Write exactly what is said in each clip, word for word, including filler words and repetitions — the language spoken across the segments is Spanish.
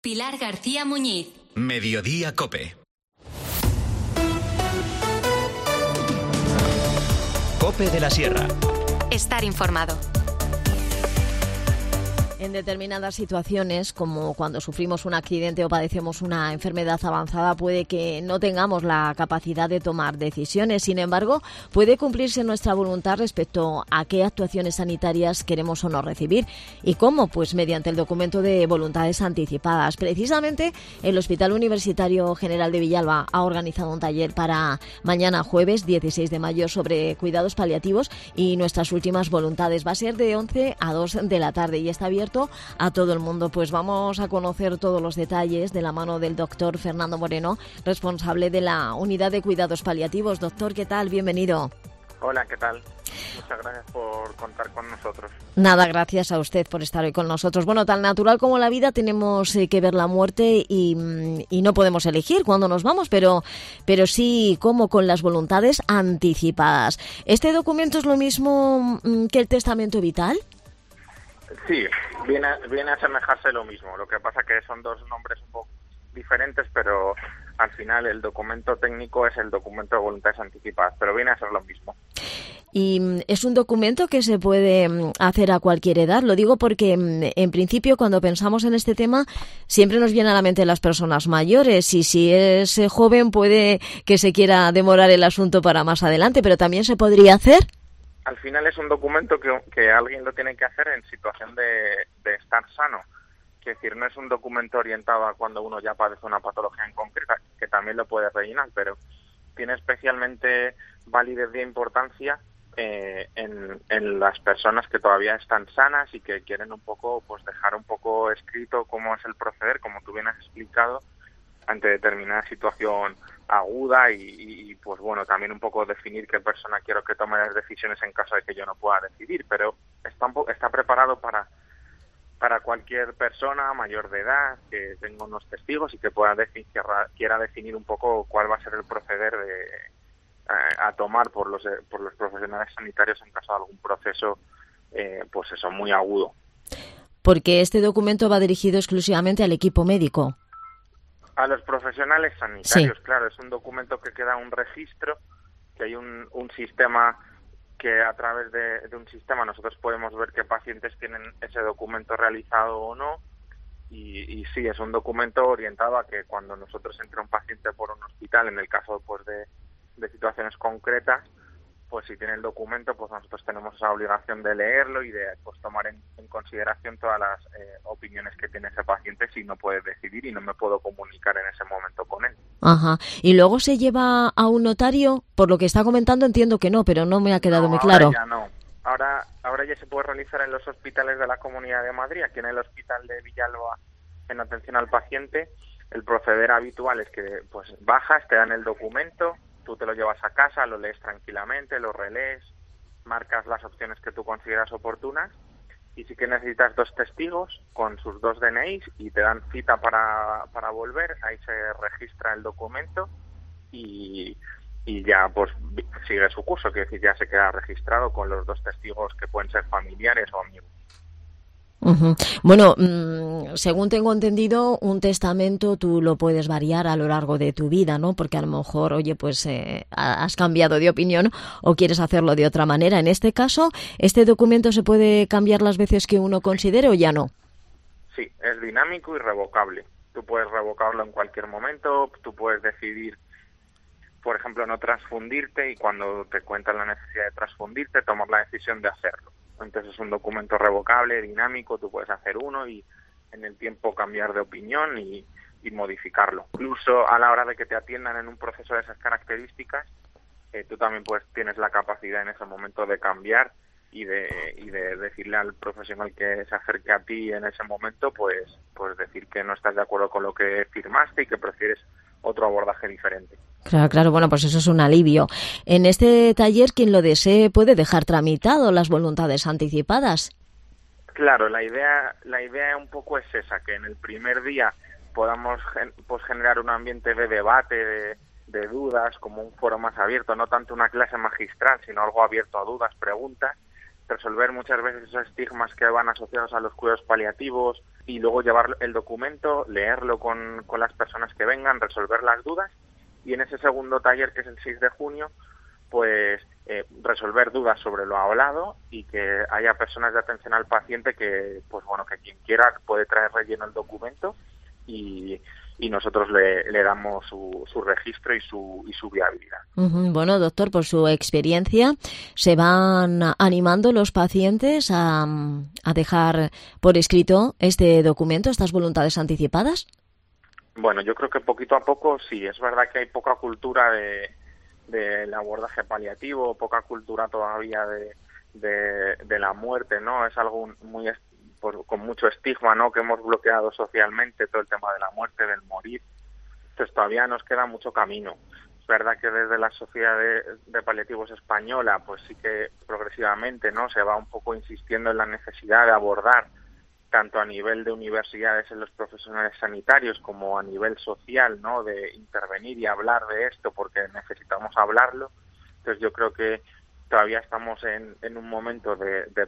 Pilar García Muñiz. Mediodía COPE. COPE de la Sierra. Estar informado. En determinadas situaciones, como cuando sufrimos un accidente o padecemos una enfermedad avanzada, puede que no tengamos la capacidad de tomar decisiones. Sin embargo, puede cumplirse nuestra voluntad respecto a qué actuaciones sanitarias queremos o no recibir. ¿Y cómo? Pues mediante el documento de voluntades anticipadas. Precisamente, el Hospital Universitario General de Villalba ha organizado un taller para mañana jueves dieciséis de mayo sobre cuidados paliativos y nuestras últimas voluntades. Va a ser de once a dos de la tarde y está abierto a todo el mundo. Pues vamos a conocer todos los detalles de la mano del doctor Fernando Moreno, responsable de la Unidad de Cuidados Paliativos. Doctor, ¿qué tal? Bienvenido. Hola, ¿qué tal? Muchas gracias por contar con nosotros. Nada, gracias a usted por estar hoy con nosotros. Bueno, tan natural como la vida, tenemos eh, que ver la muerte y, y no podemos elegir cuándo nos vamos, pero, pero sí como con las voluntades anticipadas. ¿Este documento es lo mismo mm, que el testamento vital? Sí, viene, viene a asemejarse lo mismo. Lo que pasa que son dos nombres un poco diferentes, pero al final el documento técnico es el documento de voluntades anticipadas, pero viene a ser lo mismo. Y es un documento que se puede hacer a cualquier edad. Lo digo porque, en principio, cuando pensamos en este tema, siempre nos viene a la mente las personas mayores. Y si es joven, puede que se quiera demorar el asunto para más adelante, pero también se podría hacer. Al final es un documento que, que alguien lo tiene que hacer en situación de, de estar sano. Es decir, no es un documento orientado a cuando uno ya padece una patología en concreta, que también lo puede rellenar, pero tiene especialmente validez e importancia eh, en, en las personas que todavía están sanas y que quieren un poco, pues dejar un poco escrito cómo es el proceder, como tú bien has explicado, ante determinada situación aguda y, y pues bueno, también un poco definir qué persona quiero que tome las decisiones en caso de que yo no pueda decidir, pero está un po- está preparado para para cualquier persona mayor de edad que tenga unos testigos y que pueda definir, quiera definir un poco cuál va a ser el proceder de a, a tomar por los por los profesionales sanitarios en caso de algún proceso eh, pues eso, muy agudo. Porque este documento va dirigido exclusivamente al equipo médico. A los profesionales sanitarios, sí. Claro, es un documento que queda un registro, que hay un, un sistema que a través de, de un sistema nosotros podemos ver qué pacientes tienen ese documento realizado o no, y, y sí, es un documento orientado a que cuando nosotros entra un paciente por un hospital, en el caso pues de, de situaciones concretas, pues si tiene el documento, pues nosotros tenemos esa obligación de leerlo y de pues tomar en, en consideración todas las eh, opiniones que tiene ese paciente si no puede decidir y no me puedo comunicar en ese momento con él. Ajá. ¿Y luego se lleva a un notario? Por lo que está comentando entiendo que no, pero no me ha quedado no, muy claro. Ahora ya no. Ahora, ahora ya se puede realizar en los hospitales de la Comunidad de Madrid. Aquí en el Hospital de Villalba, en atención al paciente, el proceder habitual es que pues bajas, te dan el documento, tú te lo llevas a casa, lo lees tranquilamente, lo relees, marcas las opciones que tú consideras oportunas y sí que necesitas dos testigos con sus dos D N Is y te dan cita para, para volver, ahí se registra el documento y, y ya pues sigue su curso, que es decir, ya se queda registrado con los dos testigos que pueden ser familiares o amigos. Uh-huh. Bueno, mmm, según tengo entendido, un testamento tú lo puedes variar a lo largo de tu vida, ¿no? Porque a lo mejor, oye, pues eh, has cambiado de opinión o quieres hacerlo de otra manera. En este caso, ¿este documento se puede cambiar las veces que uno considere o ya no? Sí, es dinámico y revocable. Tú puedes revocarlo en cualquier momento, tú puedes decidir, por ejemplo, no transfundirte y cuando te cuentan la necesidad de transfundirte, tomar la decisión de hacerlo. Entonces es un documento revocable, dinámico, tú puedes hacer uno y en el tiempo cambiar de opinión y, y modificarlo. Incluso a la hora de que te atiendan en un proceso de esas características, eh, tú también pues tienes la capacidad en ese momento de cambiar y de, y de decirle al profesional que se acerque a ti en ese momento, pues, pues decir que no estás de acuerdo con lo que firmaste y que prefieres otro abordaje diferente. Claro, claro, bueno, pues eso es un alivio. En este taller, quien lo desee puede dejar tramitado las voluntades anticipadas. Claro, la idea, la idea un poco es esa, que en el primer día podamos pues generar un ambiente de debate, de, de dudas, como un foro más abierto, no tanto una clase magistral, sino algo abierto a dudas, preguntas, resolver muchas veces esos estigmas que van asociados a los cuidados paliativos, y luego llevar el documento, leerlo con, con las personas que vengan, resolver las dudas, y en ese segundo taller, que es el seis de junio, pues eh, resolver dudas sobre lo hablado y que haya personas de atención al paciente que, pues bueno, que quien quiera puede traer relleno el documento y, y nosotros le, le damos su, su registro y su, y su viabilidad. Uh-huh. Bueno, doctor, por su experiencia, ¿se van animando los pacientes a, a dejar por escrito este documento, estas voluntades anticipadas? Bueno, yo creo que poquito a poco sí. Es verdad que hay poca cultura de del abordaje paliativo, poca cultura todavía de, de, de la muerte, ¿no? Es algo muy pues, con mucho estigma, ¿no? Que hemos bloqueado socialmente todo el tema de la muerte, del morir. Entonces todavía nos queda mucho camino. Es verdad que desde la Sociedad de, de Paliativos Española, pues sí que progresivamente, ¿no? Se va un poco insistiendo en la necesidad de abordar tanto a nivel de universidades en los profesionales sanitarios como a nivel social, ¿no? De intervenir y hablar de esto porque necesitamos hablarlo. Entonces yo creo que todavía estamos en, en un momento de, de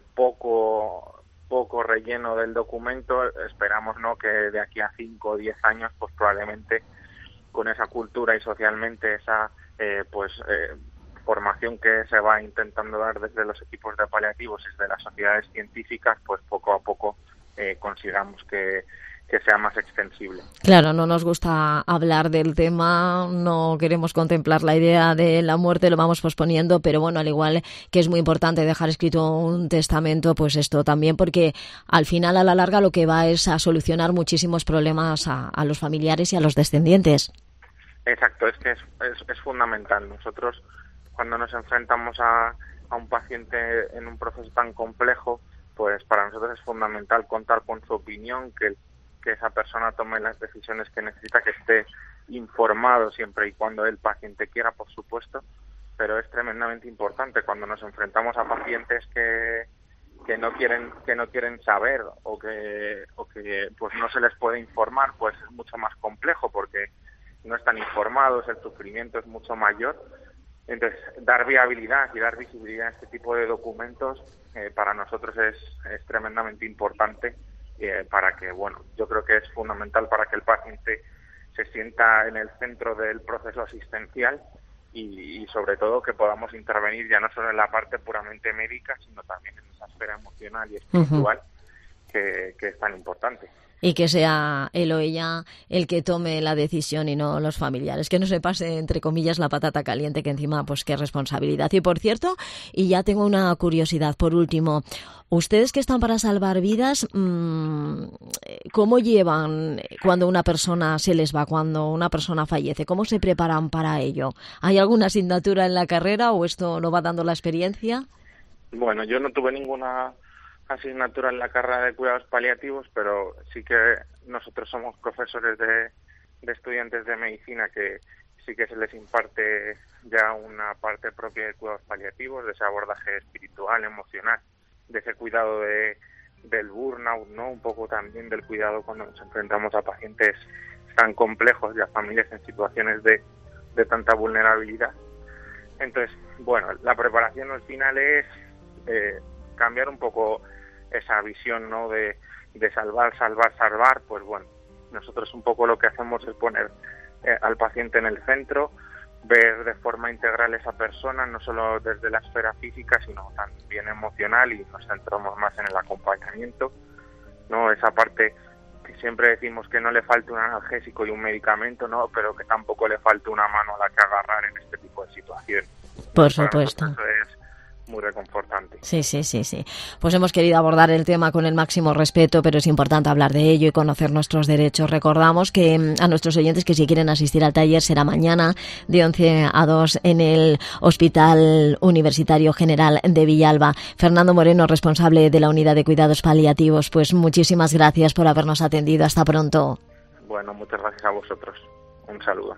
poco poco relleno del documento. Esperamos, ¿no? Que de aquí a cinco o diez años, pues probablemente con esa cultura y socialmente esa eh, pues eh, formación que se va intentando dar desde los equipos de paliativos y desde las sociedades científicas, pues poco a poco Eh, consigamos que, que sea más extensible. Claro, no nos gusta hablar del tema, no queremos contemplar la idea de la muerte, lo vamos posponiendo, pero bueno, al igual que es muy importante dejar escrito un testamento, pues esto también, porque al final, a la larga, lo que va es a solucionar muchísimos problemas a, a los familiares y a los descendientes. Exacto, es que es, es, es fundamental. Nosotros, cuando nos enfrentamos a, a un paciente en un proceso tan complejo, pues para nosotros es fundamental contar con su opinión, que, que esa persona tome las decisiones que necesita, que esté informado siempre y cuando el paciente quiera, por supuesto, pero es tremendamente importante cuando nos enfrentamos a pacientes que, que no quieren que no quieren saber o que o que pues no se les puede informar, pues es mucho más complejo porque no están informados, el sufrimiento es mucho mayor. Entonces, dar viabilidad y dar visibilidad a este tipo de documentos eh, para nosotros es, es tremendamente importante eh, para que, bueno, yo creo que es fundamental para que el paciente se sienta en el centro del proceso asistencial y, y sobre todo que podamos intervenir ya no solo en la parte puramente médica, sino también en esa esfera emocional y espiritual uh-huh. que, que es tan importante. Y que sea él o ella el que tome la decisión y no los familiares. Que no se pase, entre comillas, la patata caliente, que encima, pues qué responsabilidad. Y por cierto, y ya tengo una curiosidad, por último, ustedes que están para salvar vidas, ¿cómo llevan cuando una persona se les va, cuando una persona fallece? ¿Cómo se preparan para ello? ¿Hay alguna asignatura en la carrera o esto lo va dando la experiencia? Bueno, yo no tuve ninguna asignatura en la carrera de cuidados paliativos, pero sí que nosotros somos profesores de, de estudiantes de medicina que sí que se les imparte ya una parte propia de cuidados paliativos, de ese abordaje espiritual, emocional, de ese cuidado de del burnout, ¿no? Un poco también del cuidado cuando nos enfrentamos a pacientes tan complejos y a familias en situaciones de, de tanta vulnerabilidad. Entonces, bueno, la preparación al final es eh, cambiar un poco esa visión, ¿no? De, de salvar, salvar, salvar. Pues bueno, nosotros un poco lo que hacemos es poner eh, al paciente en el centro, ver de forma integral esa persona, no solo desde la esfera física, sino también emocional, y nos centramos más en el acompañamiento, ¿no? Esa parte que siempre decimos que no le falte un analgésico y un medicamento, ¿no? Pero que tampoco le falte una mano a la que agarrar en este tipo de situaciones. Por supuesto. Eso es muy reconfortante. Sí, sí, sí, sí. Pues hemos querido abordar el tema con el máximo respeto, pero es importante hablar de ello y conocer nuestros derechos. Recordamos que a nuestros oyentes que si quieren asistir al taller será mañana de once a dos en el Hospital Universitario General de Villalba. Fernando Moreno, responsable de la Unidad de Cuidados Paliativos, pues muchísimas gracias por habernos atendido. Hasta pronto. Bueno, muchas gracias a vosotros. Un saludo.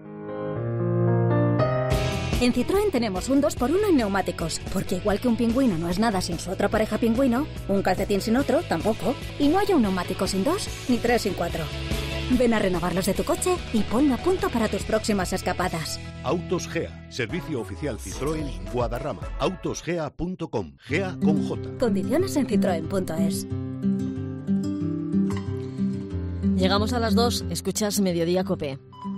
En Citroën tenemos un dos por uno en neumáticos, porque igual que un pingüino no es nada sin su otra pareja pingüino, un calcetín sin otro tampoco, y no hay un neumático sin dos, ni tres sin cuatro. Ven a renovarlos de tu coche y ponlo a punto para tus próximas escapadas. Autos Gea, servicio oficial Citroën, Guadarrama. autosgea punto com, Gea con J. Condiciones en citroen punto es. Llegamos a las dos, escuchas Mediodía COPE.